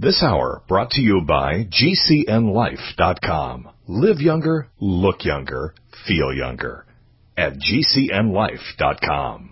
This hour brought to you by GCNLife.com. Live younger, look younger, feel younger at GCNLife.com.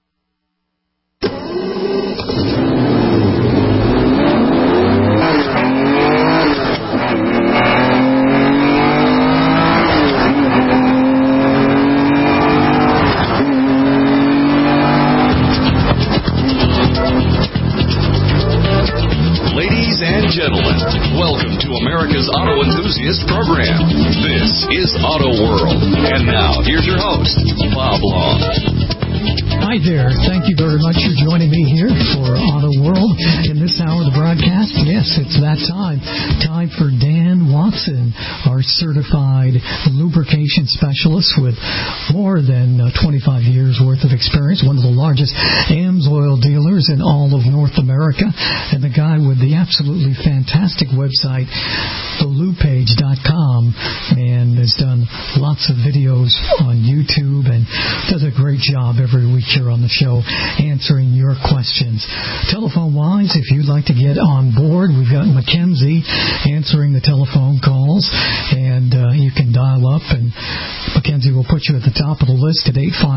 Ladies and gentlemen, welcome to America's Auto Enthusiast Program. This is Auto World. And now, here's your host, Bob Long. Hi there. Thank you very much for joining me here for Auto World in this hour of the broadcast. Yes, it's that time. Time for Dan Watson, our certified lubrication specialist with more than 25 years worth of experience, one of the largest AMSOIL dealers in all of North America, and the guy with the absolutely fantastic website, thelubepage.com, and has done lots of videos on YouTube and does a great job every week here on the show answering your questions. Telephone-wise, if you'd like to get on board, we've got Mackenzie answering the telephone calls, and you can dial up, and Mackenzie will put you at the top of the list at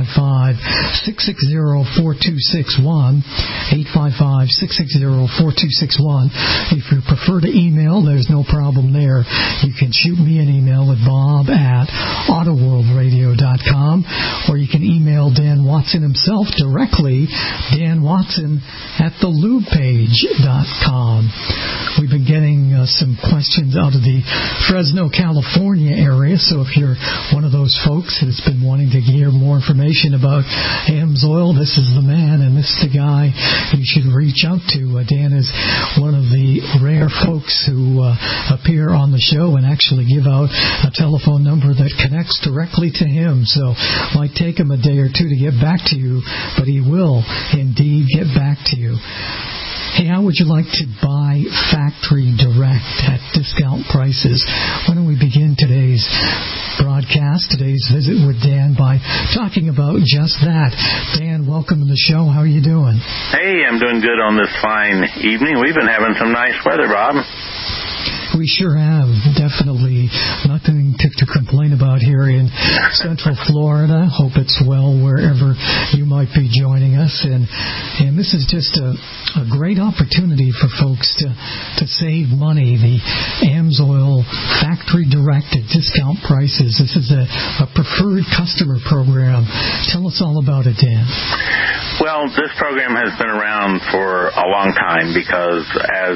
855-660-4261, 855-660-4261. If you prefer to email, there's no problem there. You can shoot me an email at bob@autoworldradio.com, or you can email Dan Watson himself directly, Dan Watson at thelubepage.com. We've been getting some questions out of the Fresno, California area, so if you're one of those folks that's been wanting to hear more information about AMSOIL, this is the man and this is the guy you should reach out to. Dan is one of the rare folks who appear on the show and actually give out a telephone number that connects directly to him, so it might take him a day or two to get back to you, but he will indeed get back to you. Hey, how would you like to buy factory direct at discount prices? Why don't we begin today's broadcast, today's visit with Dan, by talking about just that. Dan, welcome to the show. How are you doing? Hey, I'm doing good on this fine evening. We've been having some nice weather, Bob. We sure have. Definitely nothing to complain about here in Central Florida. Hope it's well wherever you might be joining us. And this is just a great opportunity for folks to save money. The AMSOIL Factory Direct at discount prices. This is a preferred customer program. Tell us all about it, Dan. Well, this program has been around for a long time because, as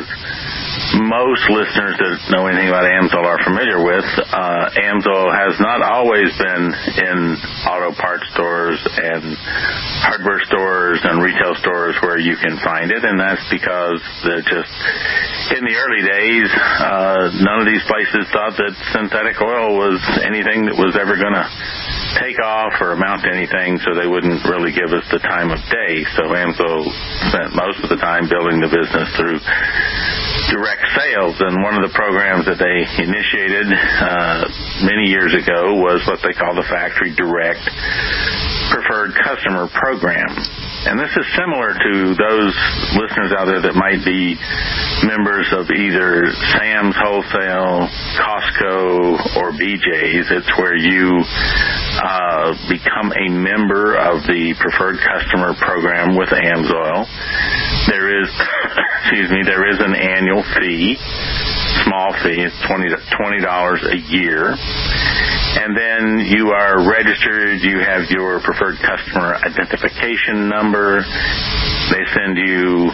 most listeners that know anything about AMSOIL are familiar with, AMSOIL has not always been in auto parts stores and hardware stores and retail stores where you can find it, and that's because just in the early days, none of these places thought that synthetic oil was anything that was ever going to take off or amount to anything, so they wouldn't really give us the time of day. So AMSOIL spent most of the time building the business through direct sales, and one of the programs that they initiated many years ago was what they call the Factory Direct Preferred Customer Program. And this is similar to those listeners out there that might be members of either Sam's Wholesale, Costco, or BJ's. It's where you become a member of the Preferred Customer Program with AMSOIL. There is an annual fee, small fee. It's $20 a year. And then you are registered, you have your preferred customer identification number. They send you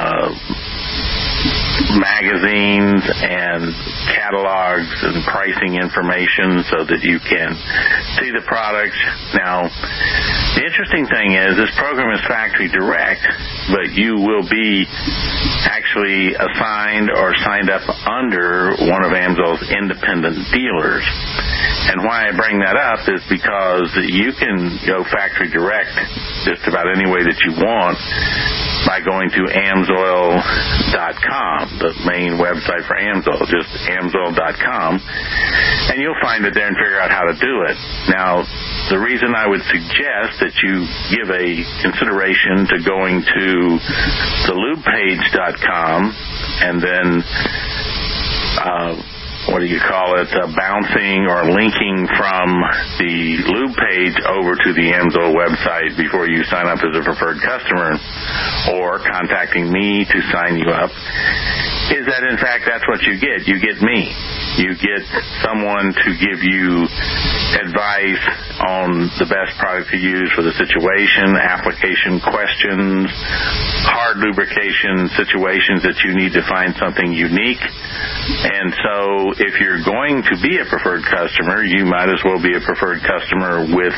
magazines and catalogs and pricing information so that you can see the products. Now, the interesting thing is this program is factory direct, but you will be actually assigned or signed up under one of AMSOIL's independent dealers. And why I bring that up is because you can go factory direct just about any way that you want by going to AMSOIL.com, the main website for AMSOIL, just AMSOIL.com, and you'll find it there and figure out how to do it. Now, the reason I would suggest that you give a consideration to going to thelubepage.com and then bouncing or linking from the lube page over to the AMSOIL website before you sign up as a preferred customer, or contacting me to sign you up, is that in fact that's what you get. You get me. You get someone to give you advice on the best product to use for the situation, application questions, hard lubrication situations that you need to find something unique. And so if you're going to be a preferred customer, you might as well be a preferred customer with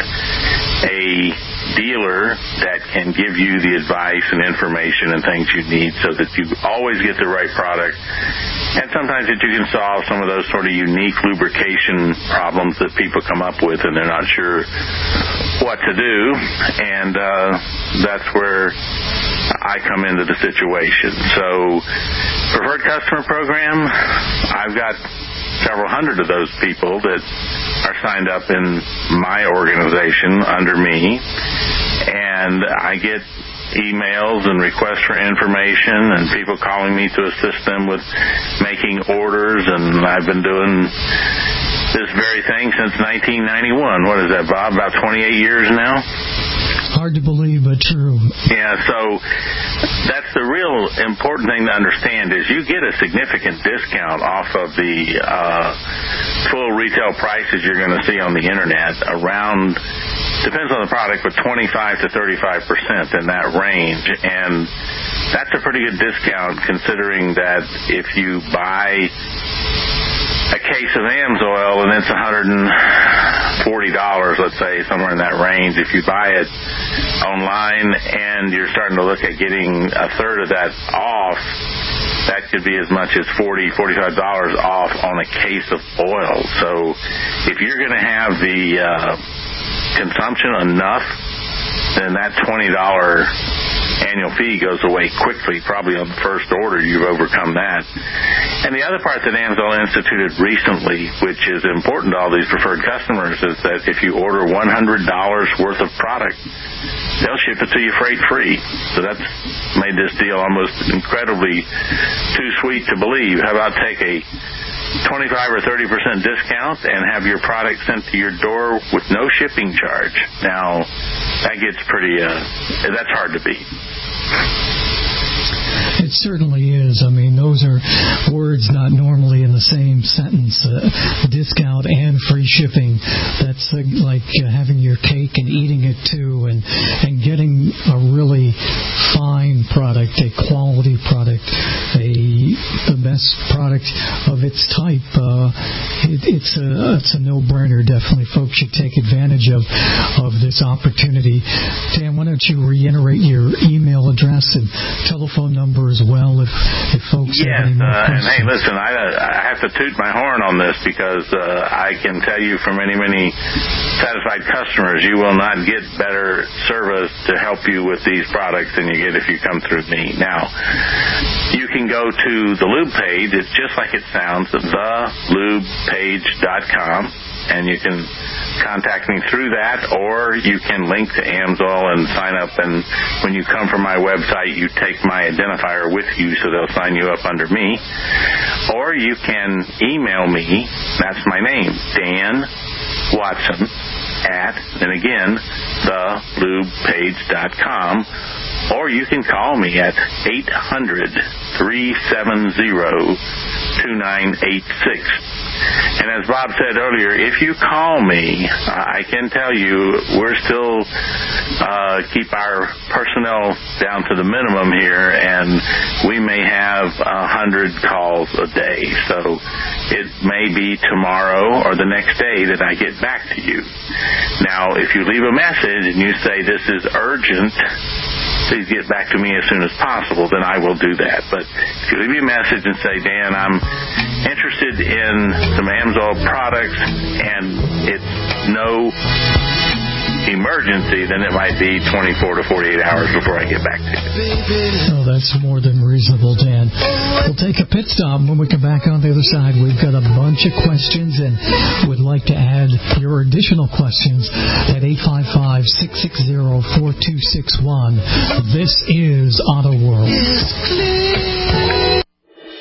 a dealer that can give you the advice and information and things you need so that you always get the right product. And sometimes that you can solve some of those sort of unique lubrication problems that people come up with and they're not sure what to do. And that's where I come into the situation. So, preferred customer program, I've got several hundred of those people that are signed up in my organization under me, and I get emails and requests for information and people calling me to assist them with making orders, and I've been doing this very thing since 1991. What is that, Bob? About 28 years now? Hard to believe, but true. Yeah, so that's the real important thing to understand is you get a significant discount off of the full retail prices you're going to see on the Internet, around, depends on the product, but 25 to 35% in that range. And that's a pretty good discount considering that if you buy a case of AMSOIL and it's $140, let's say, somewhere in that range. If you buy it online and you're starting to look at getting a third of that off, that could be as much as $40, $45 off on a case of oil. So if you're going to have the consumption enough, then that $20 annual fee goes away quickly. Probably on the first order, you've overcome that. And the other part that AMSOIL instituted recently, which is important to all these preferred customers, is that if you order $100 worth of product, they'll ship it to you freight-free. So that's made this deal almost incredibly too sweet to believe. How about take a 25 or 30% discount and have your product sent to your door with no shipping charge? Now, that gets pretty, that's hard to beat. It certainly is. I mean, those are words not normally in the same sentence. Discount and free shipping. That's like having your cake and eating it too, and getting a really fine product, a quality product, the best product of its type. It's a no-brainer. Definitely, folks should take advantage of this opportunity. Dan, why don't you reiterate your email address and telephone number as well, if folks have any more questions. And hey, listen, I have to toot my horn on this because I can tell you from many, many satisfied customers, you will not get better service to help you with these products than you get if you come through me. Now, you can go to the Lube page. It's just like it sounds, thelubepage.com, and you can contact me through that, or you can link to AMSOIL and sign up, and when you come from my website, you take my identifier with you, so they'll sign you up under me. Or you can email me, that's my name, Dan Watson, and again, thelubepage.com, or you can call me at 800-370-2986. And as Bob said earlier, if you call me, I can tell you we're still keep our personnel down to the minimum here, and we may have 100 calls a day. So it may be tomorrow or the next day that I get back to you. Now, if you leave a message and you say this is urgent, please get back to me as soon as possible, then I will do that. But if you leave me a message and say, Dan, I'm interested in some AMSOIL products and it's no emergency, then it might be 24 to 48 hours before I get back to you. Oh, that's more than reasonable, Dan. We'll take a pit stop. When we come back on the other side, we've got a bunch of questions and would like to add your additional questions at 855-660-4261. This is Auto World.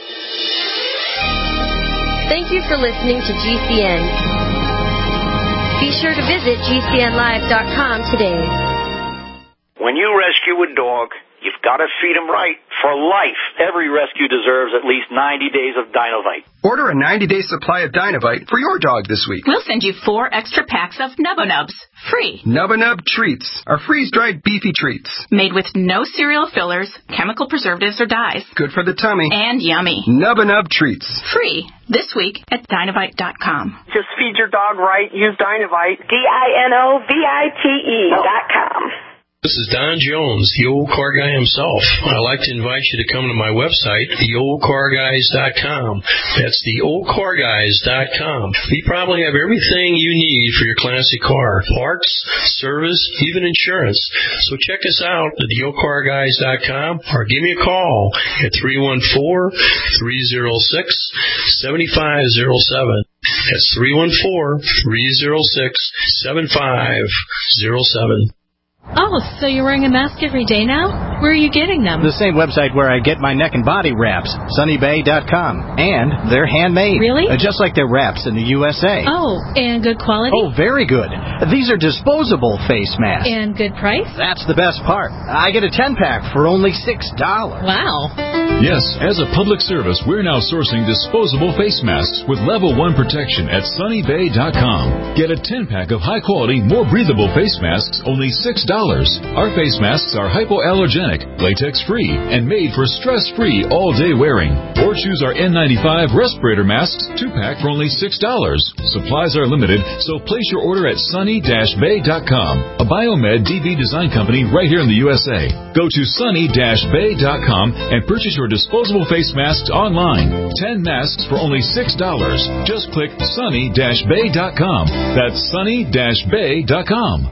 Thank you for listening to GCN. Be sure to visit GCNlive.com today. When you rescue a dog, you've got to feed him right for life. Every rescue deserves at least 90 days of Dinovite. Order a 90-day supply of Dinovite for your dog this week. We'll send you 4 extra packs of Nubba Nubs, free. Nubba Nub Treats are freeze-dried beefy treats. Made with no cereal fillers, chemical preservatives, or dyes. Good for the tummy. And yummy. Nubba Nub Treats. Free this week at Dinovite.com. Just feed your dog right. Use Dinovite. DINOVITE.com. This is Don Jones, the old car guy himself. I'd like to invite you to come to my website, theoldcarguys.com. That's theoldcarguys.com. We probably have everything you need for your classic car. Parts, service, even insurance. So check us out at theoldcarguys.com or give me a call at 314-306-7507. That's 314-306-7507. Oh, so you're wearing a mask every day now? Where are you getting them? The same website where I get my neck and body wraps, sunnybay.com. And they're handmade. Really? Just like their wraps in the USA. Oh, and good quality? Oh, very good. These are disposable face masks. And good price? That's the best part. I get a 10-pack for only $6. Wow. Yes, as a public service, we're now sourcing disposable face masks with level 1 protection at sunnybay.com. Get a 10-pack of high-quality, more breathable face masks, only $6. Our face masks are hypoallergenic, latex-free, and made for stress-free all-day wearing. Or choose our N95 respirator masks 2-pack for only $6. Supplies are limited, so place your order at sunny-bay.com, a Biomed DB design company right here in the USA. Go to sunny-bay.com and purchase your disposable face masks online. 10 masks for only $6. Just click sunny-bay.com. That's sunny-bay.com.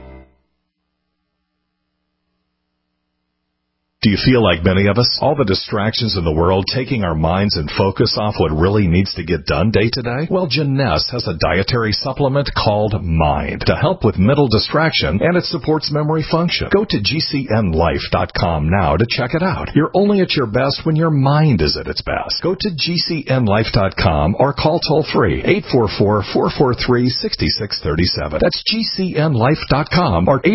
Do you feel like many of us? All the distractions in the world taking our minds and focus off what really needs to get done day to day? Well, Jeunesse has a dietary supplement called Mind to help with mental distraction, and it supports memory function. Go to GCNlife.com now to check it out. You're only at your best when your mind is at its best. Go to GCNlife.com or call toll-free 844-443-6637. That's GCNlife.com or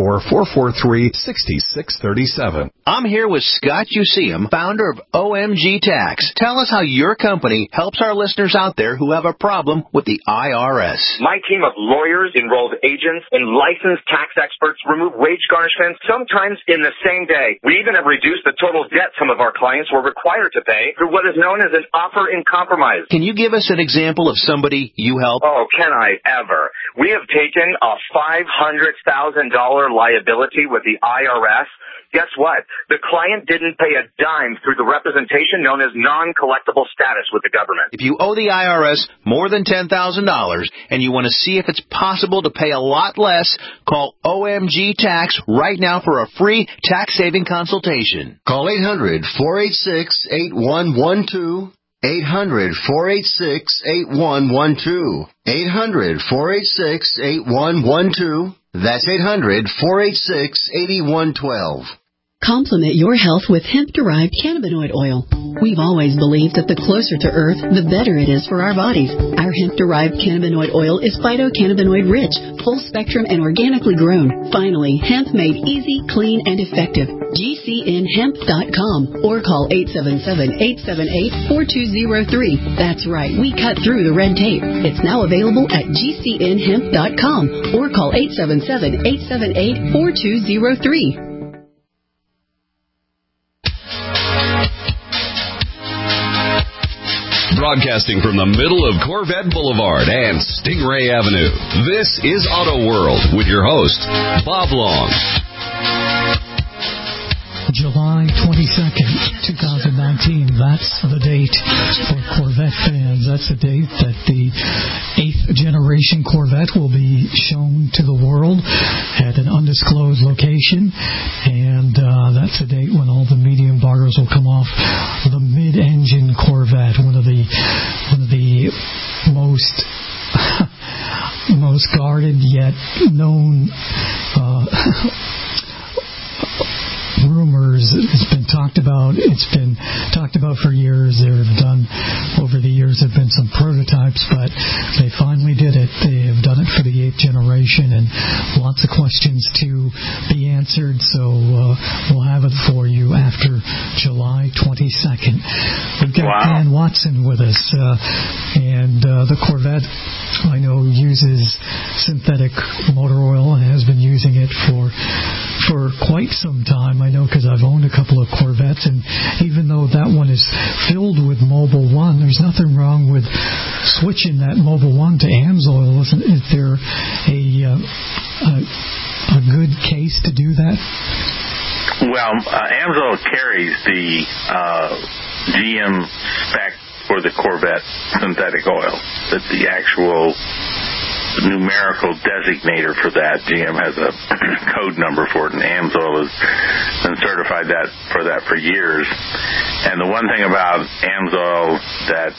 844-443-6637. I'm here with Scott Useum, founder of OMG Tax. Tell us how your company helps our listeners out there who have a problem with the IRS. My team of lawyers, enrolled agents, and licensed tax experts remove wage garnishments sometimes in the same day. We even have reduced the total debt some of our clients were required to pay through what is known as an offer in compromise. Can you give us an example of somebody you help? Oh, can I ever? We have taken a $500,000 liability with the IRS. Guess what? The client didn't pay a dime through the representation known as non-collectible status with the government. If you owe the IRS more than $10,000 and you want to see if it's possible to pay a lot less, call OMG Tax right now for a free tax-saving consultation. Call 800-486-8112. 800-486-8112. 800-486-8112. That's 800-486-8112. Complement your health with hemp-derived cannabinoid oil. We've always believed that the closer to Earth, the better it is for our bodies. Our hemp-derived cannabinoid oil is phytocannabinoid-rich, full-spectrum, and organically grown. Finally, hemp made easy, clean, and effective. GCNhemp.com or call 877-878-4203. That's right, we cut through the red tape. It's now available at GCNhemp.com or call 877-878-4203. Broadcasting from the middle of Corvette Boulevard and Stingray Avenue, this is Auto World with your host, Bob Long. July 22nd, 2019. That's the date for Corvette fans. That's the date that the 8th generation Corvette will be shown to the world at an undisclosed location. And that's the date when all the media embargoes will come off. The mid-engine Corvette, one of the most guarded yet known rumors. It's been talked about for years. Over the years have been some prototypes ships, but they finally did it. They have done it for the 8th generation, and lots of questions to be answered, so we'll have it for you after July 22nd. We've got Dan Watson with us, and the Corvette, I know, uses synthetic motor oil and has been using it for quite some time. I know because I've owned a couple of Corvettes, and even though that one is filled with Mobil 1, there's nothing wrong with switching that Mobil 1 to AMSOIL. Is there a good case to do that? Well, AMSOIL carries the GM spec for the Corvette synthetic oil. That the actual numerical designator for that. GM has a code number for it, and AMSOIL has been certified for that for years. And the one thing about AMSOIL that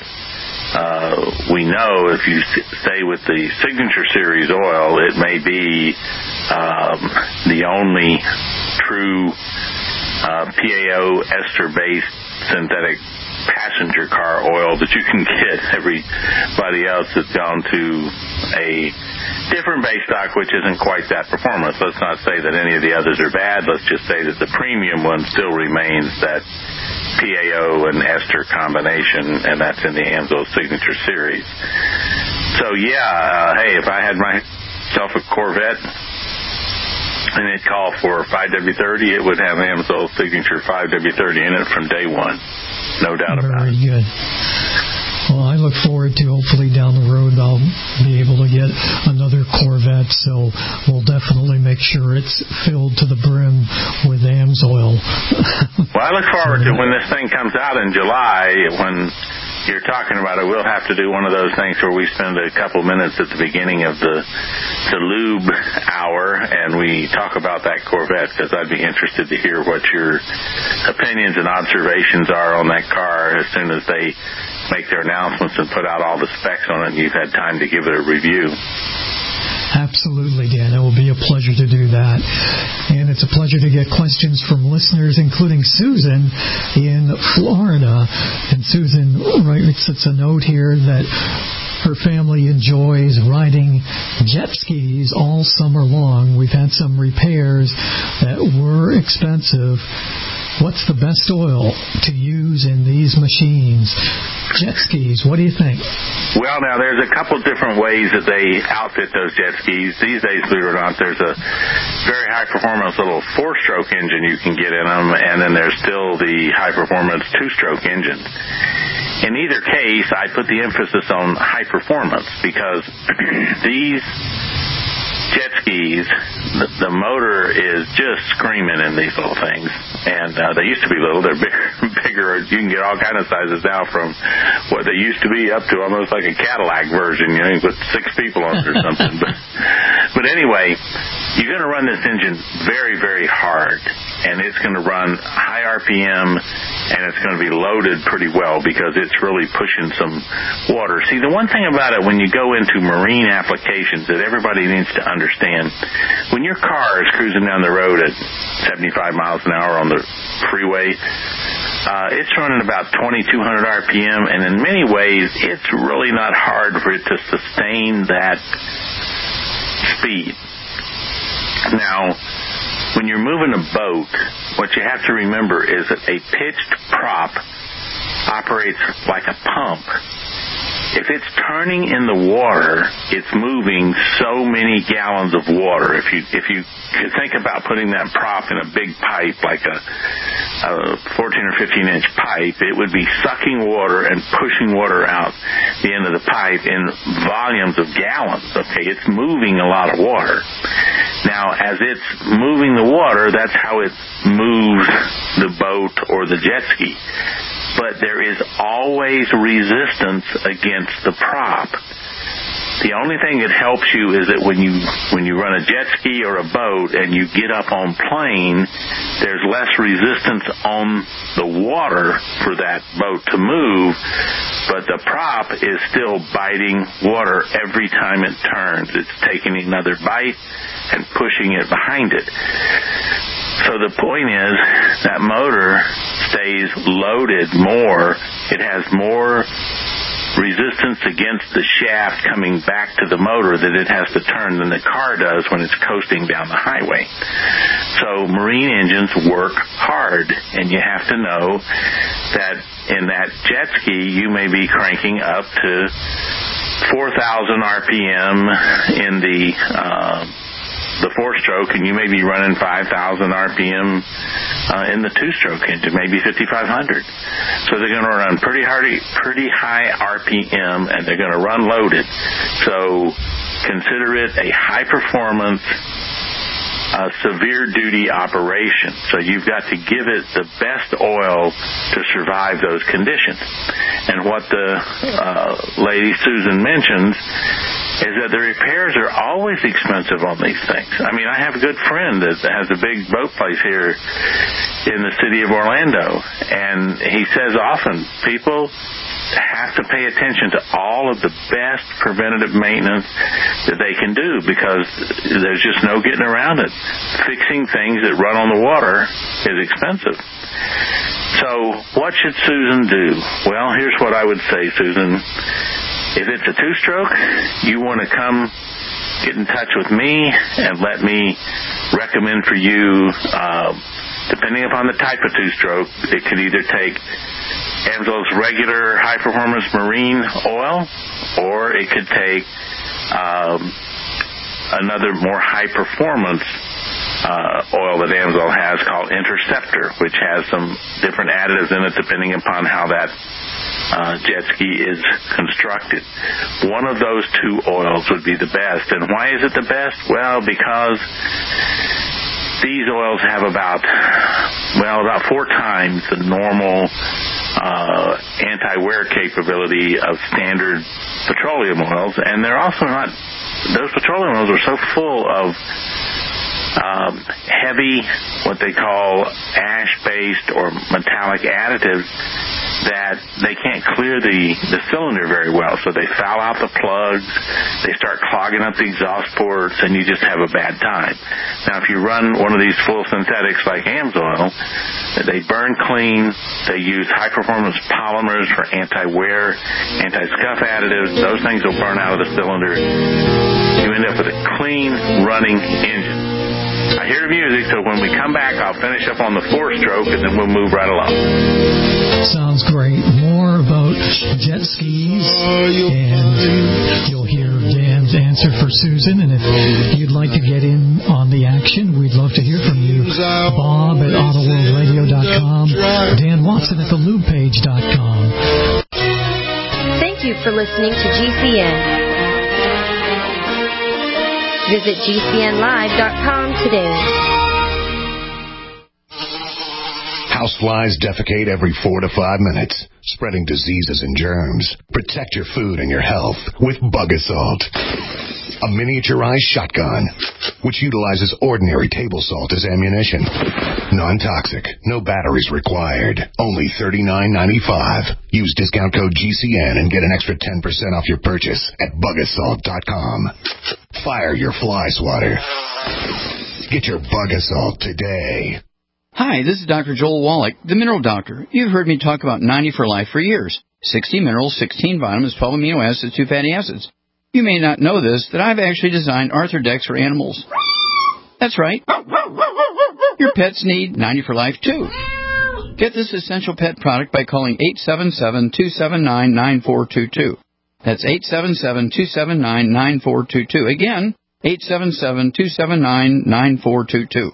we know, if you stay with the Signature Series oil, it may be the only true PAO ester-based synthetic passenger car oil that you can get. Everybody else has gone to a different base stock, which isn't quite that performance. Let's not say that any of the others are bad. Let's just say that the premium one still remains that PAO and ester combination, and that's in the AMSOIL Signature Series. So hey, if I had myself a Corvette and it called for 5W30, it would have AMSOIL Signature 5W30 in it from day one. No doubt about it. Very good. Well, I look forward to, hopefully down the road, I'll be able to get another Corvette, so we'll definitely make sure it's filled to the brim with AMSOIL. Well, I look forward to when this thing comes out in July, when you're talking about it, we'll have to do one of those things where we spend a couple minutes at the beginning of the lube hour and we talk about that Corvette, because I'd be interested to hear what your opinions and observations are on that car as soon as they make their announcements and put out all the specs on it and you've had time to give it a review. Absolutely, Dan. It will be a pleasure to do that. And it's a pleasure to get questions from listeners, including Susan in Florida. And Susan writes a note here that her family enjoys riding jet skis all summer long. We've had some repairs that were expensive. What's the best oil to use in these machines? Jet skis, what do you think? Well, now, there's a couple different ways that they outfit those jet skis. These days, believe it or not, there's a very high-performance little 4-stroke engine you can get in them, and then there's still the high-performance 2-stroke engine. In either case, I put the emphasis on high performance because these jet skis, the motor is just screaming in these little things. And they used to be little. They're bigger. You can get all kind of sizes now, from what they used to be up to almost like a Cadillac version. You know, you put 6 people on it or something. But anyway, you're going to run this engine very, very hard. And it's going to run high RPM, and it's going to be loaded pretty well because it's really pushing some water. See, the one thing about it when you go into marine applications that everybody needs to understand, when your car is cruising down the road at 75 miles an hour on the freeway, it's running about 2,200 RPM, and in many ways, it's really not hard for it to sustain that speed. Now, when you're moving a boat, what you have to remember is that a pitched prop operates like a pump. If it's turning in the water, it's moving so many gallons of water. If you think about putting that prop in a big pipe, like a 14 or 15-inch pipe, it would be sucking water and pushing water out the end of the pipe in volumes of gallons. Okay, it's moving a lot of water. Now, as it's moving the water, that's how it moves the boat or the jet ski. But there is always resistance against the prop. The only thing that helps you is that when you run a jet ski or a boat and you get up on plane, there's less resistance on the water for that boat to move, but the prop is still biting water every time it turns. It's taking another bite and pushing it behind it. So the point is that motor stays loaded more. It has more resistance against the shaft coming back to the motor that it has to turn than the car does when it's coasting down the highway. So marine engines work hard, and you have to know that in that jet ski you may be cranking up to 4,000 RPM in the four-stroke, and you may be running 5,000 RPM in the two-stroke engine, maybe 5,500. So they're going to run pretty high RPM, and they're going to run loaded. So consider it a high-performance, severe duty operation. So you've got to give it the best oil to survive those conditions. And what the lady Susan mentions is that the repairs are always expensive on these things. I mean, I have a good friend that has a big boat place here in the city of Orlando, and he says often people have to pay attention to all of the best preventative maintenance that they can do, because there's just no getting around it. Fixing things that run on the water is expensive. So what should Susan do? Well, here's what I would say, Susan. If it's a two-stroke, you want to come get in touch with me and let me recommend for you, depending upon the type of two-stroke, it could either take AMSOIL's regular high-performance marine oil, or it could take another more high-performance oil that AMSOIL has called Interceptor, which has some different additives in it depending upon how that jet ski is constructed. One of those two oils would be the best. And why is it the best? Well, because these oils have about 4 times the normal anti-wear capability of standard petroleum oils, and they're also not, those petroleum oils are so full of heavy, what they call ash-based or metallic additives, that they can't clear the cylinder very well. So they foul out the plugs, they start clogging up the exhaust ports, and you just have a bad time. Now, if you run one of these full synthetics like AMSOIL, they burn clean, they use high-performance polymers for anti-wear, anti-scuff additives. Those things will burn out of the cylinder. You end up with a clean, running engine. I hear the music, so when we come back, I'll finish up on the four-stroke, and then we'll move right along. Sounds great. More about jet skis, and you'll hear Dan's answer for Susan. And if you'd like to get in on the action, we'd love to hear from you. Bob at AutoWorldRadio.com, Dan Watson at thelubepage.com. Thank you for listening to GCN. Visit GCNlive.com today. Houseflies defecate every 4 to 5 minutes, spreading diseases and germs. Protect your food and your health with Bug Assault, a miniaturized shotgun which utilizes ordinary table salt as ammunition. Non-toxic, no batteries required. Only $39.95. Use discount code GCN and get an extra 10% off your purchase at bugassault.com. Fire your fly swatter. Get your Bug Assault today. Hi, this is Dr. Joel Wallach, the Mineral Doctor. You've heard me talk about 90 for Life for years. 60 minerals, 16 vitamins, 12 amino acids, 2 fatty acids. You may not know this, that I've actually designed Arthrodex for animals. That's right. Your pets need 90 for Life, too. Get this essential pet product by calling 877-279-9422. That's 877-279-9422. Again, 877-279-9422.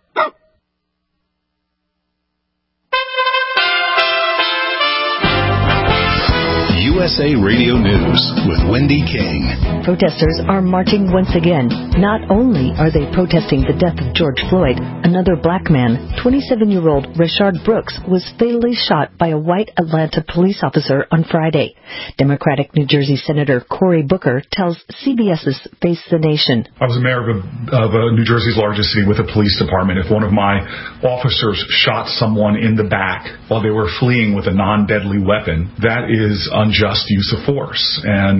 USA Radio News with Wendy King. Protesters are marching once again. Not only are they protesting the death of George Floyd, another black man, 27-year-old Rayshard Brooks, was fatally shot by a white Atlanta police officer on Friday. Democratic New Jersey Senator Cory Booker tells CBS's Face the Nation. I was a mayor of New Jersey's largest city with a police department. If one of my officers shot someone in the back while they were fleeing with a non-deadly weapon, that is unjust use of force. And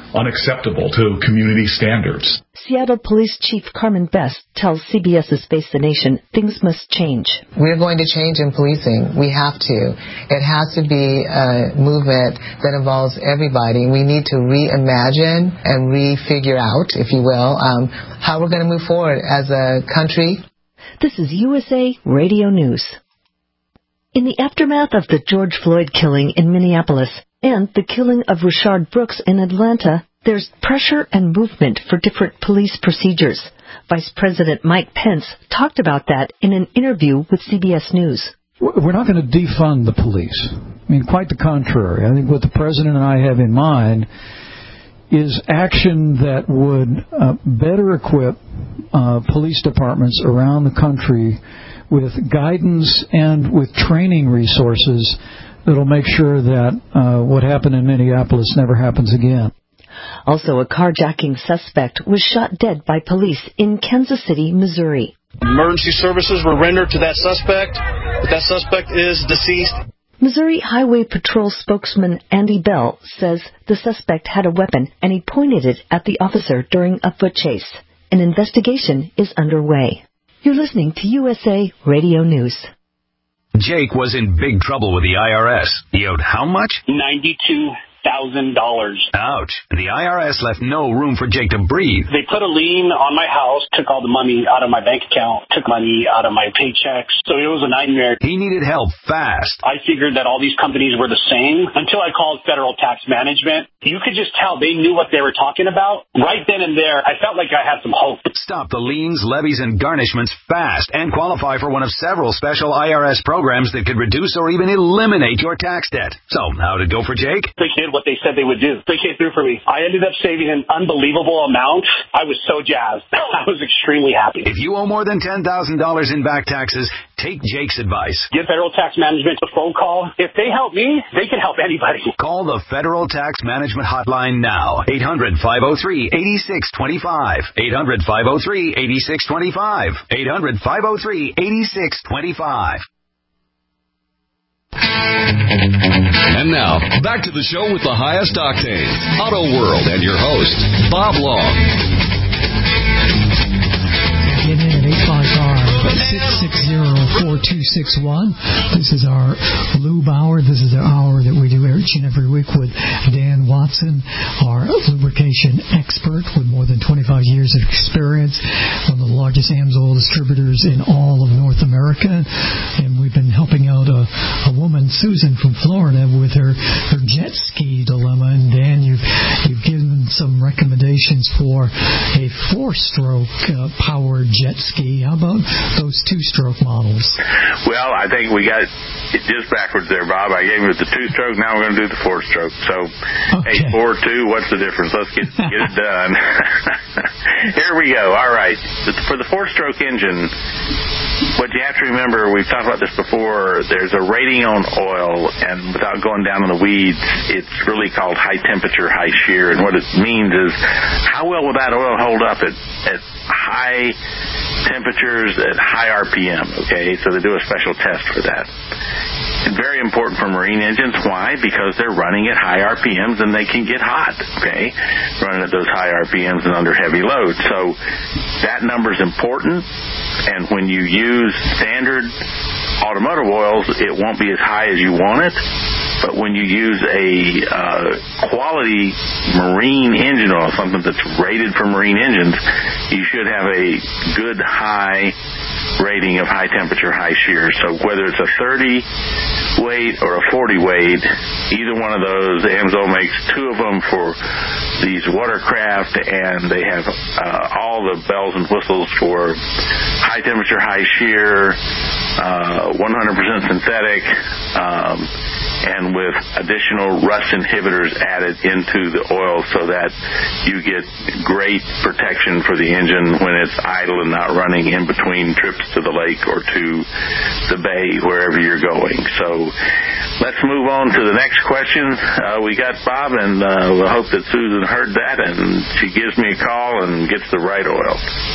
unacceptable to community standards. Seattle Police Chief Carmen Best tells CBS's Face the Nation things must change. We're going to change in policing. We have to. It has to be a movement that involves everybody. We need to reimagine and refigure out, if you will, how we're going to move forward as a country. This is USA Radio News. In the aftermath of the George Floyd killing in Minneapolis and the killing of Rayshard Brooks in Atlanta, there's pressure and movement for different police procedures. Vice President Mike Pence talked about that in an interview with CBS News. We're not going to defund the police. I mean, quite the contrary. I think what the President and I have in mind is action that would better equip police departments around the country with guidance and with training resources that will make sure that what happened in Minneapolis never happens again. Also, a carjacking suspect was shot dead by police in Kansas City, Missouri. Emergency services were rendered to that suspect, but that suspect is deceased. Missouri Highway Patrol spokesman Andy Bell says the suspect had a weapon and he pointed it at the officer during a foot chase. An investigation is underway. You're listening to USA Radio News. Jake was in big trouble with the IRS. He owed how much? $92,000. Ouch. The IRS left no room for Jake to breathe. They put a lien on my house, took all the money out of my bank account, took money out of my paychecks. So it was a nightmare. He needed help fast. I figured that all these companies were the same until I called Federal Tax Management. You could just tell they knew what they were talking about. Right then and there, I felt like I had some hope. Stop the liens, levies, and garnishments fast and qualify for one of several special IRS programs that could reduce or even eliminate your tax debt. So, how'd it go for Jake? They did what they said they would do. They came through for me. I ended up saving an unbelievable amount. I was so jazzed. I was extremely happy. If you owe more than $10,000 in back taxes, take Jake's advice. Give Federal Tax Management a phone call. If they help me, they can help anybody. Call the Federal Tax Management Hotline now. 800-503-8625. 800-503-8625. 800-503-8625. And now, back to the show with the highest octane, Auto World, and your host, Bob Long. Get in at 855-660-4261. This is our Lube Hour. This is the hour that we do each and every week with Dan Watson, our lubrication expert with more than 25 years of experience, one of the largest AMSOIL distributors in all of North America. And we've been helping out a woman, Susan from Florida, with her jet ski dilemma. And Dan, you've given some recommendations for a 4-stroke powered jet ski. How about those 2-stroke models? Well, I think we got it just backwards there, Bob. I gave you the 2-stroke. Now we're going to do the 4-stroke. So, okay. 8-4-2, what's the difference? Let's get it done. Here we go. All right. For the 4-stroke engine, what you have to remember, we've talked about this before, there's a rating on oil, and without going down in the weeds, it's really called high temperature, high shear. And what it means is how well will that oil hold up at high temperatures at high RPM, okay? So they do a special test for that. It's very important for marine engines. Why? Because they're running at high RPMs and they can get hot, okay? Running at those high RPMs and under heavy load. So that number is important. And when you use standard automotive oils, it won't be as high as you want it. But when you use a quality marine engine oil, something that's rated for marine engines, you should have a good high rating of high temperature, high shear. So whether it's a 30 weight or a 40 weight, either one of those, AMSOIL makes 2 of them for these watercraft, and they have all the bells and whistles for high temperature, high shear, 100% synthetic, and with additional rust inhibitors added into the oil so that you get great protection for the engine when it's idle and not running in between trips to the lake or to the bay, wherever you're going. So let's move on to the next question. We got Bob, and we'll hope that Susan heard that, and she gives me a call and gets the right oil.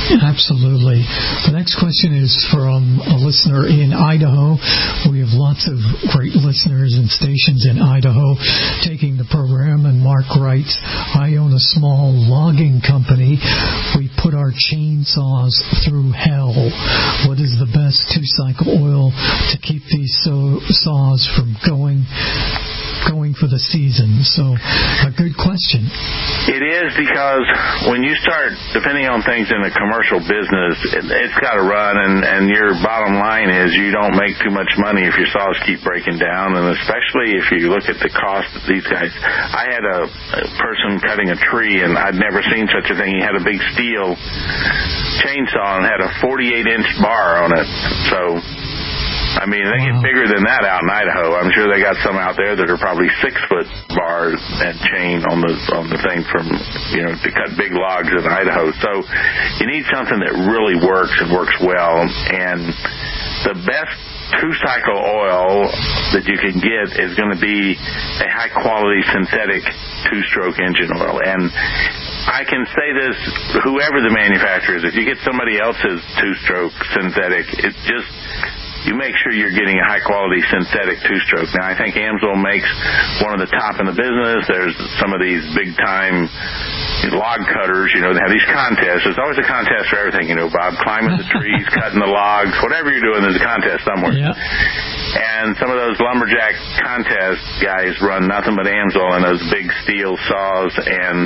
Absolutely. The next question is from a listener in Idaho. We have lots of great listeners and stations in Idaho taking the program, and Mark writes, I own a small logging company. We put our chainsaws through hell. What is the best two-cycle oil to keep these saws from going for the season? So, a good question. It is, because when you start depending on things in a commercial business, it's got to run, and your bottom line is you don't make too much money if your saws keep breaking down, and especially if you look at the cost of these guys. I had a person cutting a tree, and I'd never seen such a thing. He had a big steel chainsaw and had a 48-inch bar on it. So, I mean, they get bigger than that out in Idaho. I'm sure they got some out there that are probably 6-foot bars and chain on the thing to cut big logs in Idaho. So you need something that really works and works well. And the best two-cycle oil that you can get is going to be a high-quality synthetic two-stroke engine oil. And I can say this, whoever the manufacturer is, if you get somebody else's two-stroke synthetic, you make sure you're getting a high-quality synthetic two-stroke. Now, I think Amsoil makes one of the top in the business. There's some of these big-time log cutters, they have these contests. There's always a contest for everything, Bob, climbing the trees, cutting the logs, whatever you're doing, there's a contest somewhere. Yeah. And some of those lumberjack contest guys run nothing but Amsoil in those big steel saws, and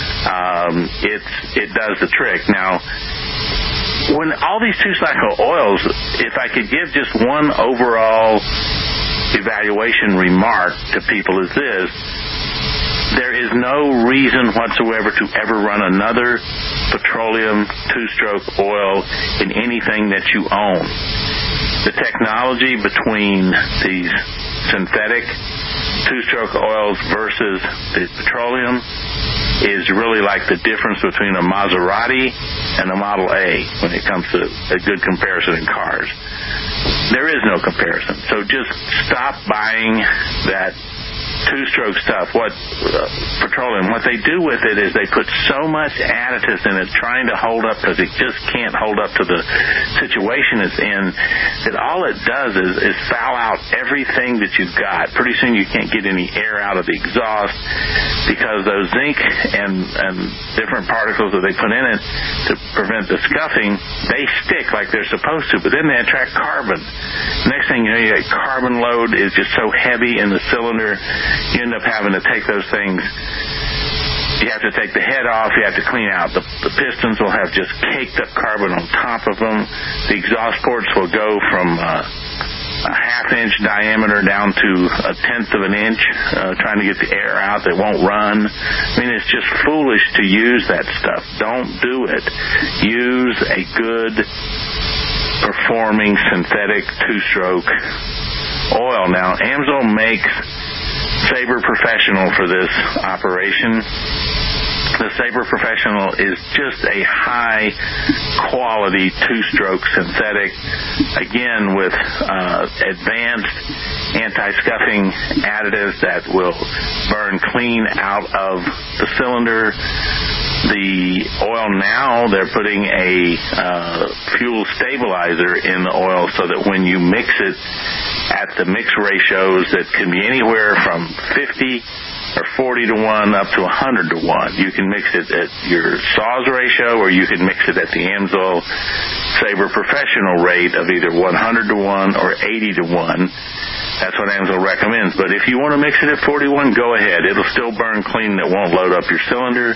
it does the trick. Now, when all these two-cycle oils, if I could give just one overall evaluation remark to people is this: there is no reason whatsoever to ever run another petroleum two-stroke oil in anything that you own. The technology between these synthetic two-stroke oils versus the petroleum is really like the difference between a Maserati and a Model A when it comes to a good comparison in cars. There is no comparison. So just stop buying that two-stroke stuff. Petroleum, what they do with it is they put so much additives in it trying to hold up, because it just can't hold up to the situation it's in, that all it does is foul out everything that you've got. Pretty soon you can't get any air out of the exhaust, because those zinc and different particles that they put in it to prevent the scuffing, they stick like they're supposed to, but then they attract carbon. Next thing you know, your carbon load is just so heavy in the cylinder, you end up having to take those things. You have to take the head off. You have to clean out. The pistons will have just caked up carbon on top of them. The exhaust ports will go from a half-inch diameter down to 1/10 of an inch, trying to get the air out. They won't run. I mean, it's just foolish to use that stuff. Don't do it. Use a good performing synthetic two-stroke oil. Now, Amsoil makes Sabre Professional for this operation. The Sabre Professional is just a high-quality two-stroke synthetic, again, with advanced anti-scuffing additives that will burn clean out of the cylinder. The oil now, they're putting a fuel stabilizer in the oil so that when you mix it at the mix ratios that can be anywhere from 50 or 40 to 1 up to 100 to 1. You can mix it at your saws ratio, or you can mix it at the Amsoil Sabre Professional rate of either 100 to 1 or 80 to 1. That's what Amsoil recommends. But if you want to mix it at 41, go ahead. It'll still burn clean. It won't load up your cylinder.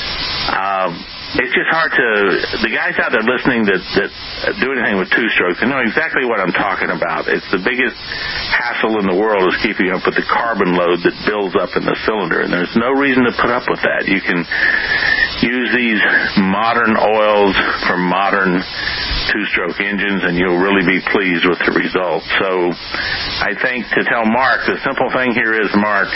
It's just hard to, the guys out there listening that do anything with two-strokes, they know exactly what I'm talking about. It's the biggest hassle in the world is keeping up with the carbon load that builds up in the cylinder, and there's no reason to put up with that. You can use these modern oils for modern two-stroke engines, and you'll really be pleased with the results. So I think to tell Mark, the simple thing here is, Mark,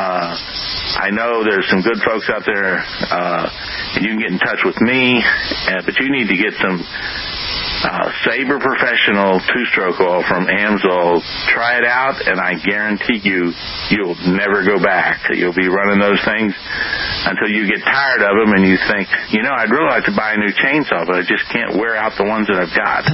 I know there's some good folks out there, and you can get in touch with me, but you need to get some Sabre Professional 2-stroke oil from AMSOIL. Try it out, and I guarantee you'll never go back. You'll be running those things until you get tired of them and you think, I'd really like to buy a new chainsaw, but I just can't wear out the ones that I've got.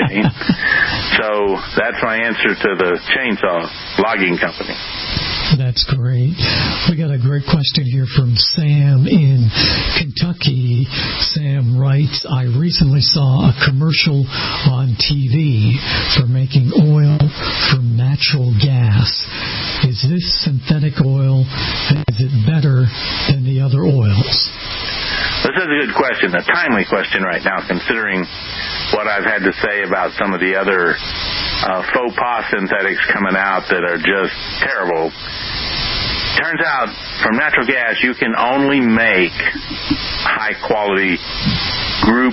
So that's my answer to the chainsaw logging company. That's great. We got a great question here from Sam in Kentucky. Sam writes, I recently saw a commercial on TV for making oil from natural gas. Is this synthetic oil? Is it better than the other oils? This is a good question, a timely question right now, considering what I've had to say about some of the other faux pas synthetics coming out that are just terrible. Turns out, from natural gas, you can only make high-quality Group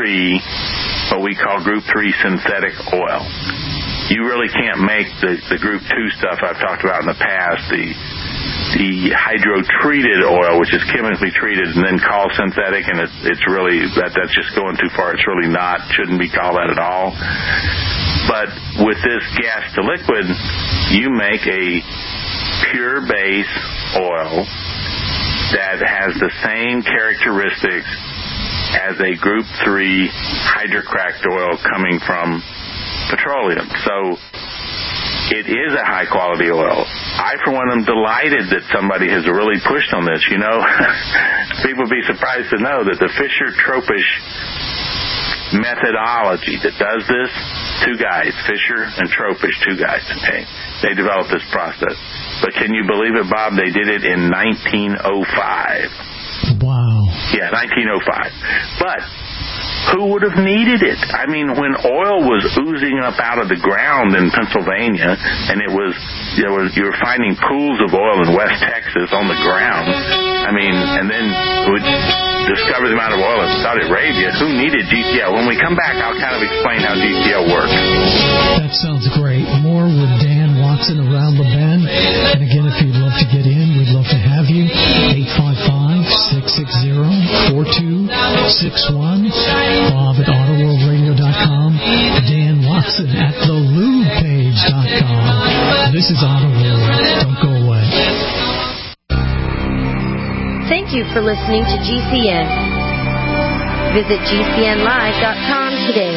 3, what we call Group 3 synthetic oil. You really can't make the Group 2 stuff I've talked about in the past, the hydro-treated oil, which is chemically treated and then called synthetic, and it's really, that's just going too far. It's really not, shouldn't be called that at all. But with this gas to liquid, you make a pure base oil that has the same characteristics as a Group 3 hydrocracked oil coming from petroleum. So it is a high-quality oil. I, for one, am delighted that somebody has really pushed on this. People would be surprised to know that the Fischer-Tropsch methodology that does this, two guys, Fischer and Tropsch, two guys, okay? They developed this process. But can you believe it, Bob? They did it in 1905. Wow. Yeah, 1905. But who would have needed it? I mean, when oil was oozing up out of the ground in Pennsylvania, and you were finding pools of oil in West Texas on the ground. I mean, and then would discover the amount of oil in Saudi Arabia. Who needed GTL? When we come back, I'll kind of explain how GTL works. That sounds great. More with Dan Watson around the bend. And again, if you'd love to get in, we'd love to have you. 855-660-4261. Bob at AutoWorldRadio.com. Dan Watson at TheLubePage.com. This is AutoWorld. Don't go away. Thank you for listening to GCN. Visit GCNlive.com today.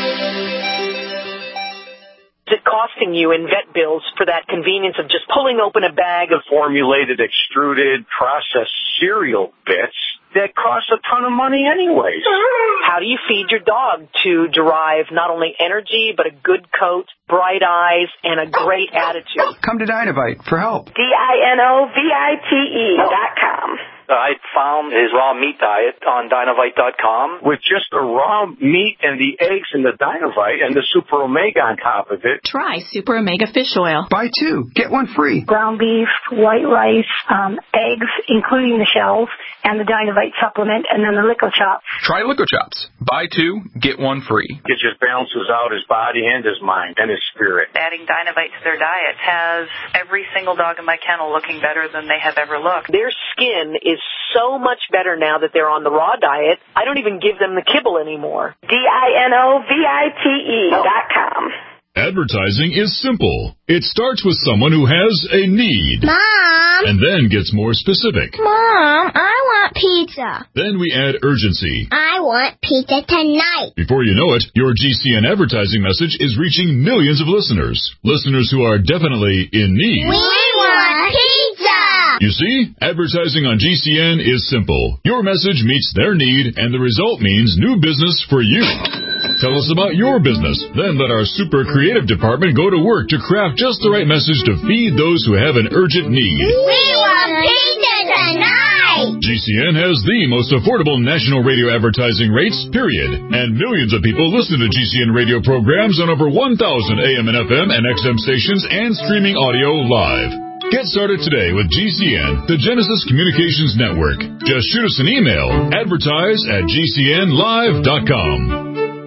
Is it costing you in vet bills for that convenience of just pulling open a bag of formulated, extruded, processed cereal bits that cost a ton of money anyways? How do you feed your dog to derive not only energy, but a good coat, bright eyes, and a great attitude? Come to Dinovite for help. DINOVITE.com. I found his raw meat diet on Dinovite.com. With just the raw meat and the eggs and the Dinovite and the Super Omega on top of it. Try Super Omega Fish Oil. Buy two, get one free. Ground beef, white rice, eggs, including the shells, and the Dinovite supplement, and then the Lico Chops. Try Lico Chops. Buy two, get one free. It just balances out his body and his mind and his spirit. Adding Dinovite to their diet has every single dog in my kennel looking better than they have ever looked. Their skin is so much better now that they're on the raw diet. I don't even give them the kibble anymore. DINOVITE.com. Advertising is simple. It starts with someone who has a need. Mom! And then gets more specific. Mom, I want pizza. Then we add urgency. I want pizza tonight. Before you know it, your GCN advertising message is reaching millions of listeners. Listeners who are definitely in need. We want pizza! You see, advertising on GCN is simple. Your message meets their need, and the result means new business for you. Tell us about your business. Then let our super creative department go to work to craft just the right message to feed those who have an urgent need. We want pizza tonight! GCN has the most affordable national radio advertising rates, period. And millions of people listen to GCN radio programs on over 1,000 AM and FM and XM stations and streaming audio live. Get started today with GCN, the Genesis Communications Network. Just shoot us an email, advertise@gcnlive.com.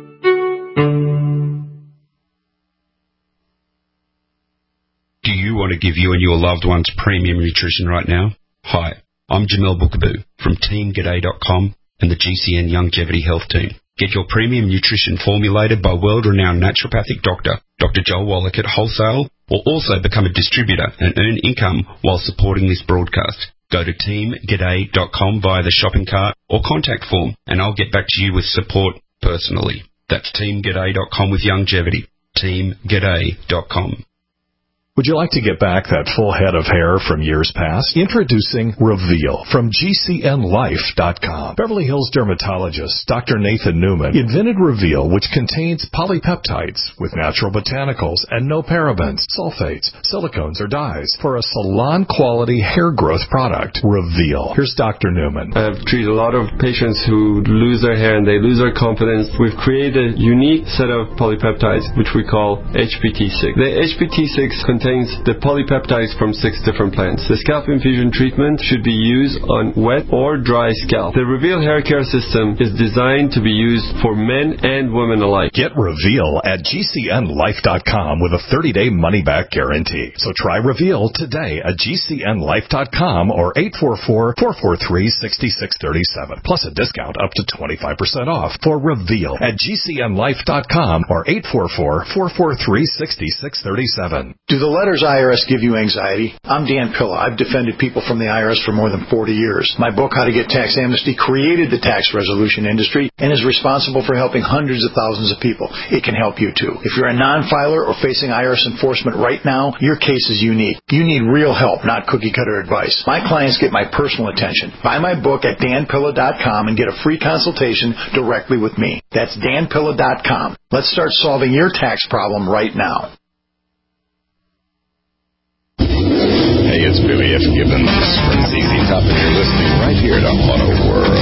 Do you want to give you and your loved ones premium nutrition right now? Hi, I'm Jamel Bookaboo from TeamGaday.com and the GCN Longevity Health Team. Get your premium nutrition formulated by world-renowned naturopathic doctor, Dr. Joel Wallach at wholesale, or also become a distributor and earn income while supporting this broadcast. Go to teamg'day.com via the shopping cart or contact form, and I'll get back to you with support personally. That's teamg'day.com with longevity. teamg'day.com. Would you like to get back that full head of hair from years past? Introducing Reveal from GCNlife.com. Beverly Hills dermatologist Dr. Nathan Newman invented Reveal, which contains polypeptides with natural botanicals and no parabens, sulfates, silicones, or dyes for a salon-quality hair growth product. Reveal. Here's Dr. Newman. I've treated a lot of patients who lose their hair and they lose their confidence. We've created a unique set of polypeptides, which we call HPT6. The HPT6 contains the polypeptides from 6 different plants. The scalp infusion treatment should be used on wet or dry scalp. The Reveal hair care system is designed to be used for men and women alike. Get Reveal at GCNlife.com with a 30-day money-back guarantee. So try Reveal today at GCNlife.com or 844-443-6637. Plus a discount up to 25% off for Reveal at GCNlife.com or 844-443-6637. Do the letters IRS give you anxiety? I'm Dan Pilla. I've defended people from the IRS for more than 40 years. My book, How to Get Tax Amnesty, created the tax resolution industry and is responsible for helping hundreds of thousands of people. It can help you too. If you're a non-filer or facing IRS enforcement right now, your case is unique. You need real help, not cookie-cutter advice. My clients get my personal attention. Buy my book at danpilla.com and get a free consultation directly with me. That's danpilla.com. Let's start solving your tax problem right now. Hey, it's Billy F. Gibbons from ZZ Top, and you're listening right here to Auto World.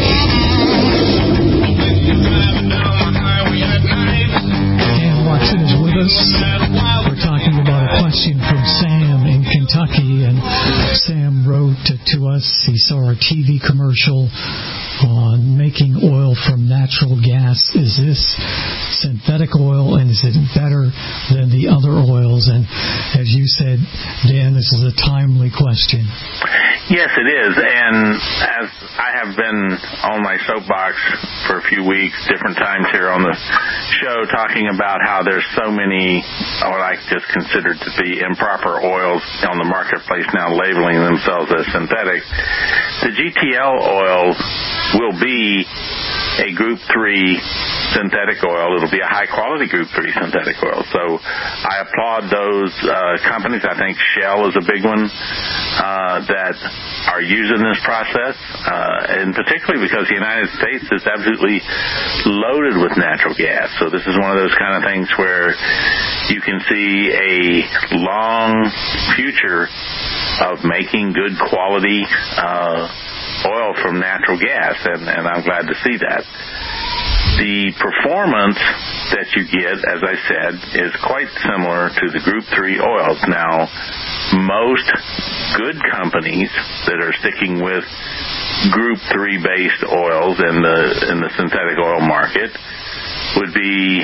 Dan Watson is with us. We're talking about a question from Sam in Kentucky, and Sam wrote to us. He saw our TV commercial on making oil from natural gas. Is this synthetic oil, and is it better than the other oils? And as you said, Dan, this is a timely question. Yes, it is. And as I have been on my soapbox for a few weeks, different times here on the show, talking about how there's so many what I just consider to be improper oils on the marketplace now, labeling themselves as synthetic. The GTL oils will be a Group 3 synthetic oil. It'll be a high-quality Group 3 synthetic oil. So I applaud those companies. I think Shell is a big one that are using this process, and particularly because the United States is absolutely loaded with natural gas. So this is one of those kind of things where you can see a long future of making good quality oil from natural gas, and I'm glad to see that. The performance that you get, as I said, is quite similar to the Group 3 oils. Now, most good companies that are sticking with Group 3 based oils in the synthetic oil market would be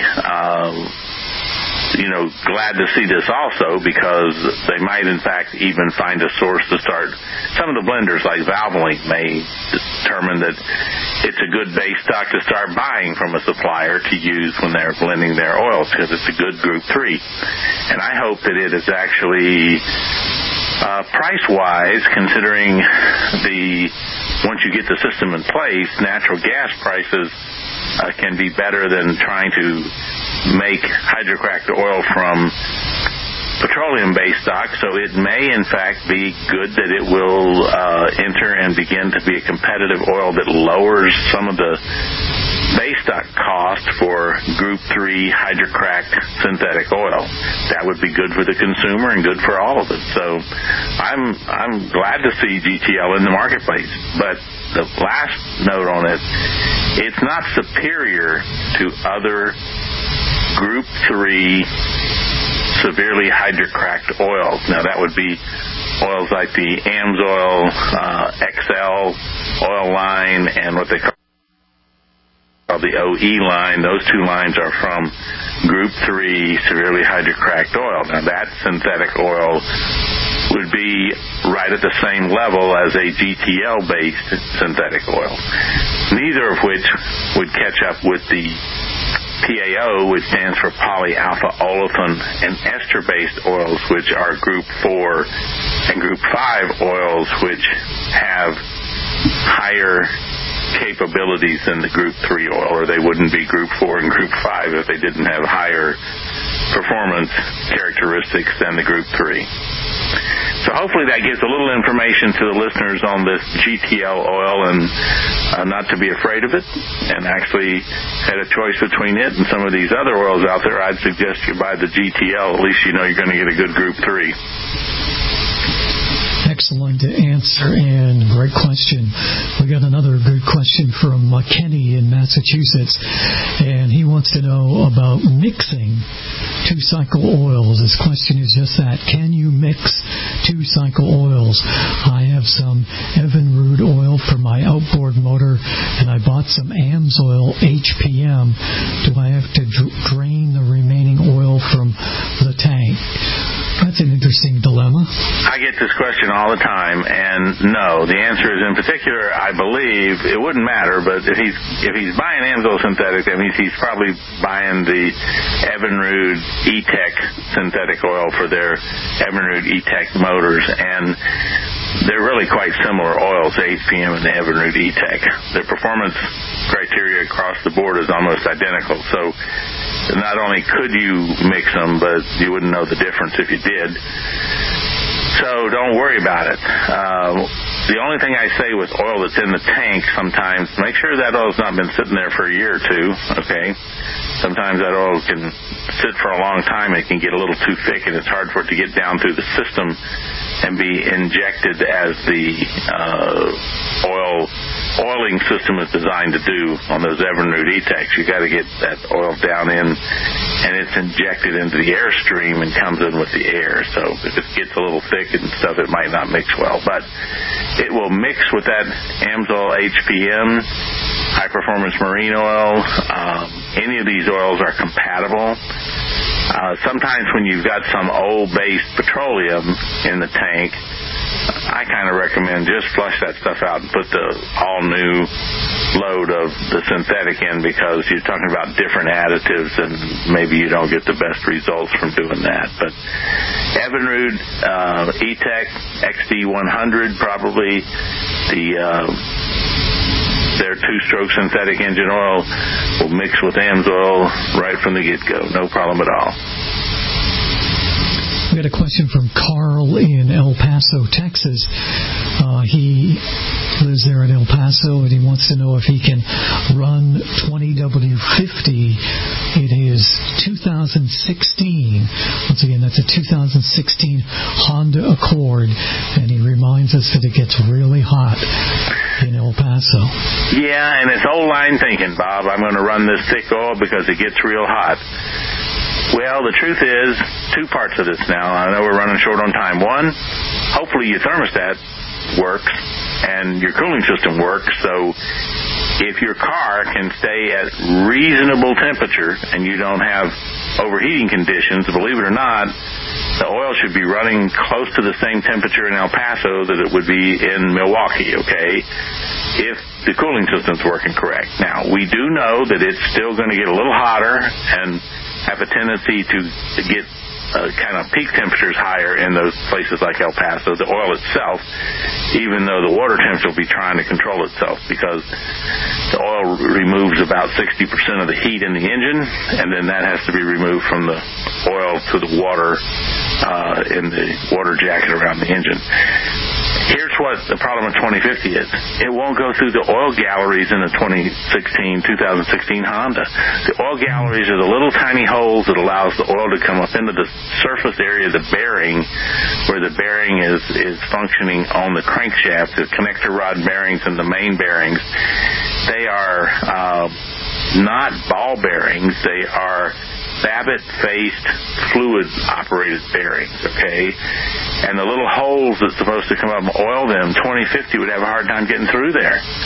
glad to see this also, because they might in fact even find a source to start. Some of the blenders like Valvoline may determine that it's a good base stock to start buying from a supplier to use when they're blending their oils, because it's a good Group 3. And I hope that it is actually price-wise, considering once you get the system in place, natural gas prices can be better than trying to make hydrocracked oil from petroleum-based stock. So it may, in fact, be good that it will enter and begin to be a competitive oil that lowers some of the base stock cost for Group 3 hydrocracked synthetic oil. That would be good for the consumer and good for all of us. So I'm glad to see GTL in the marketplace. But the last note on it, it's not superior to other Group 3 severely hydrocracked oils. Now, that would be oils like the AMSOIL XL oil line and what they call the OE line. Those two lines are from Group 3 severely hydrocracked oil. Now, that synthetic oil would be right at the same level as a GTL-based synthetic oil, neither of which would catch up with the PAO, which stands for polyalpha olefin and ester-based oils, which are Group 4 and Group 5 oils, which have higher capabilities than the Group 3 oil, or they wouldn't be Group 4 and Group 5 if they didn't have higher performance characteristics than the Group 3. So hopefully that gives a little information to the listeners on this GTL oil, and not to be afraid of it, and actually had a choice between it and some of these other oils out there. I'd suggest you buy the GTL. At least you know you're going to get a good Group 3. Excellent answer and great question. We got another good question from Kenny in Massachusetts, and he wants to know about mixing two-cycle oils. His question is just that: can you mix two-cycle oils? I have some Evinrude oil for my outboard motor, and I bought some AMSOIL HPM. Do I have to drain the remaining oil from the tank? That's an interesting dilemma. I get this question all the time, and no. The answer is, in particular, I believe it wouldn't matter, but if he's buying AMSOIL synthetic, that means he's probably buying the Evinrude E-Tech synthetic oil for their Evinrude E-Tech motors, and they're really quite similar oils, the HPM and the Evinrude E-Tech. Their performance criteria across the board is almost identical, so not only could you mix them, but you wouldn't know the difference if you did. So don't worry about it. The only thing I say with oil that's in the tank sometimes, make sure that oil's not been sitting there for a year or two, okay? Sometimes that oil can sit for a long time. It can get a little too thick, and it's hard for it to get down through the system and be injected as the oiling system is designed to do on those Evinrude E-Techs. You got to get that oil down in, and it's injected into the airstream and comes in with the air. So if it gets a little thick and stuff, it might not mix well, but it will mix with that AMSOIL HPM, high performance marine oil. Any of these oils are compatible. Sometimes when you've got some oil-based petroleum in the tank, I kind of recommend just flush that stuff out and put the all-new load of the synthetic in, because you're talking about different additives and maybe you don't get the best results from doing that. But Evinrude E-Tech XD100, probably their two-stroke synthetic engine oil will mix with AMSOIL right from the get-go. No problem at all. We got a question from Carl in El Paso, Texas. He lives there in El Paso, and he wants to know if he can run 20W50 in his 2016. Once again, that's a 2016 Honda Accord, and he reminds us that it gets really hot in El Paso. Yeah, and it's old line thinking, Bob. I'm going to run this thick oil because it gets real hot. Well, the truth is, two parts of this now. I know we're running short on time. One, hopefully your thermostat works and your cooling system works. So if your car can stay at reasonable temperature and you don't have overheating conditions, believe it or not, the oil should be running close to the same temperature in El Paso that it would be in Milwaukee, okay, if the cooling system's working correct. Now, we do know that it's still going to get a little hotter and have a tendency to get kind of peak temperatures higher in those places like El Paso, the oil itself, even though the water temperature will be trying to control itself, because the oil removes about 60% of the heat in the engine, and then that has to be removed from the oil to the water in the water jacket around the engine. Here's what the problem with 2050 is. It won't go through the oil galleries in the 2016 Honda. The oil galleries are the little tiny holes that allows the oil to come up into the surface area of the bearing, where the bearing is functioning on the crankshaft, the connector rod bearings and the main bearings. They are not ball bearings. They are Babbitt-faced fluid-operated bearings, okay? And the little holes that's supposed to come up and oil them, 2050 would have a hard time getting through there.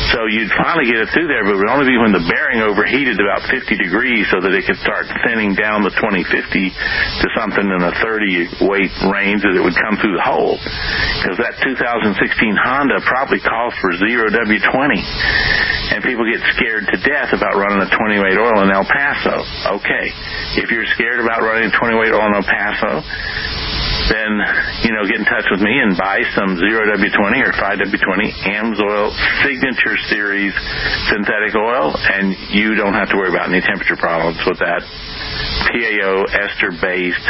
So you'd finally get it through there, but it would only be when the bearing overheated about 50 degrees so that it could start thinning down the 2050 to something in a 30 weight range that it would come through the hole. Because that 2016 Honda probably calls for 0 W20. And people get scared to death about running a 20 weight oil in El Paso. Okay, if you're scared about running a 20 weight oil in El Paso, then, get in touch with me and buy some 0W20 or 5W20 AMSOIL Signature Series synthetic oil, and you don't have to worry about any temperature problems with that PAO ester-based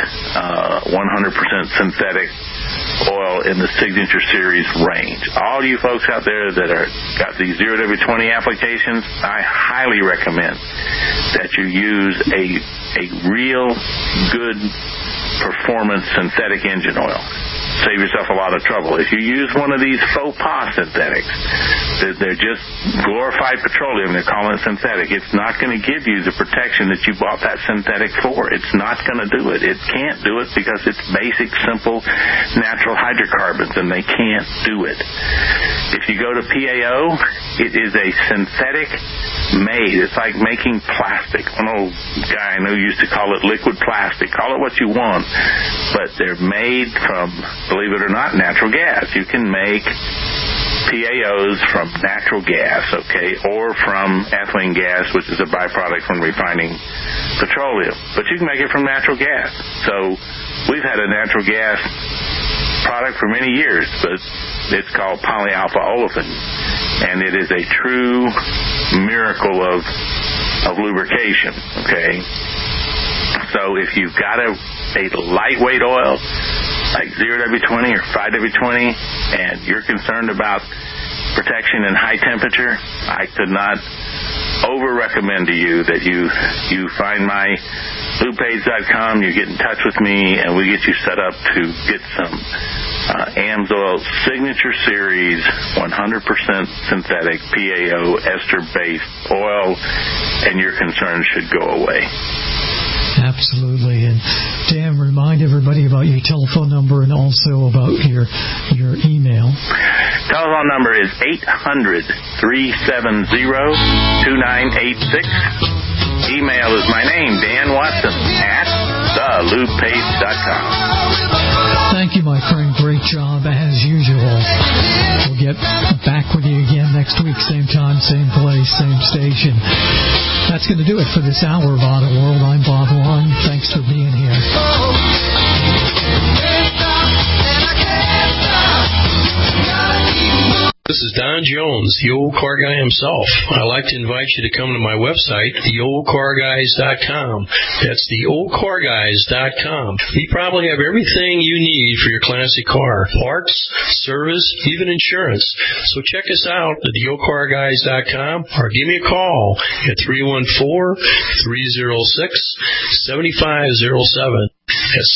100% synthetic oil in the Signature Series range. All you folks out there that got these 0W20 applications, I highly recommend that you use a real good performance synthetic engine oil. Save yourself a lot of trouble. If you use one of these faux pas synthetics, they're just glorified petroleum, they're calling it synthetic, it's not going to give you the protection that you bought that synthetic for. It's not going to do it. It can't do it because it's basic, simple, natural hydrocarbons, and they can't do it. If you go to PAO, it is a synthetic made. It's like making plastic. An old guy I know used to call it liquid plastic. Call it what you want, but they're made from, believe it or not, natural gas. You can make PAOs from natural gas, okay, or from ethylene gas, which is a byproduct from refining petroleum. But you can make it from natural gas. So we've had a natural gas product for many years, but it's called polyalpha olefin, and it is a true miracle of lubrication, okay? So if you've got a lightweight oil like 0W20 or 5W20 and you're concerned about protection in high temperature, I could not over-recommend to you that you find my lubepage.com, you get in touch with me, and we get you set up to get some AMSOIL Signature Series 100% synthetic PAO ester-based oil, and your concerns should go away. Absolutely. And Dan, remind everybody about your telephone number and also about your email. Telephone number is 800-370-2986. Email is my name, Dan Watson, at thelubepage.com. Thank you, my friend. Great job, as usual. We'll get back with you again next week, same time, same place, same station. That's going to do it for this hour of Auto World. I'm Bob Long. Thanks for being here. This is Don Jones, the old car guy himself. I'd like to invite you to come to my website, theoldcarguys.com. That's theoldcarguys.com. We probably have everything you need for your classic car. Parts, service, even insurance. So check us out at theoldcarguys.com or give me a call at 314-306-7507. That's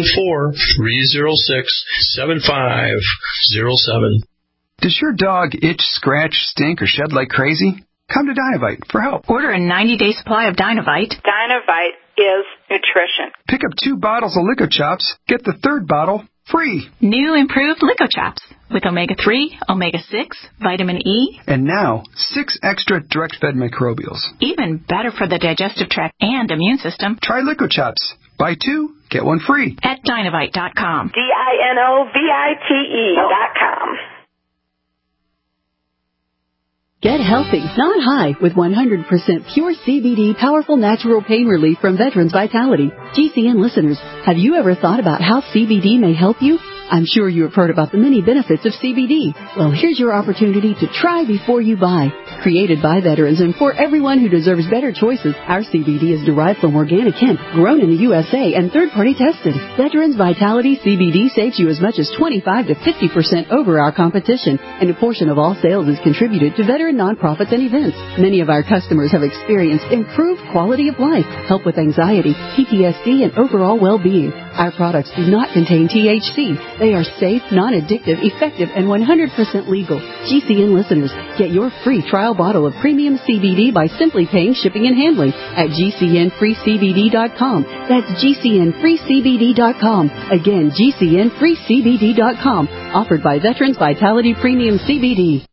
314-306-7507. Does your dog itch, scratch, stink, or shed like crazy? Come to Dynovite for help. Order a 90-day supply of Dynovite. Dynovite is nutrition. Pick up 2 bottles of Lico Chops. Get the 3rd bottle free. New improved Lico Chops with omega-3, omega-6, vitamin E. And now, 6 extra direct-fed microbials. Even better for the digestive tract and immune system. Try Lico Chops. Buy 2, get 1 free. At Dynovite.com. DINOVITE.com. Get healthy, not high, with 100% pure CBD powerful natural pain relief from Veterans Vitality. GCN listeners, have you ever thought about how CBD may help you? I'm sure you have heard about the many benefits of CBD. Well, here's your opportunity to try before you buy. Created by veterans and for everyone who deserves better choices, our CBD is derived from organic hemp, grown in the USA, and third-party tested. Veterans Vitality CBD saves you as much as 25 to 50% over our competition, and a portion of all sales is contributed to veteran nonprofits and events. Many of our customers have experienced improved quality of life, help with anxiety, PTSD, and overall well-being. Our products do not contain THC. They are safe, non-addictive, effective, and 100% legal. GCN listeners, get your free trial bottle of premium CBD by simply paying shipping and handling at GCNFreeCBD.com. That's GCNFreeCBD.com. Again, GCNFreeCBD.com. Offered by Veterans Vitality Premium CBD.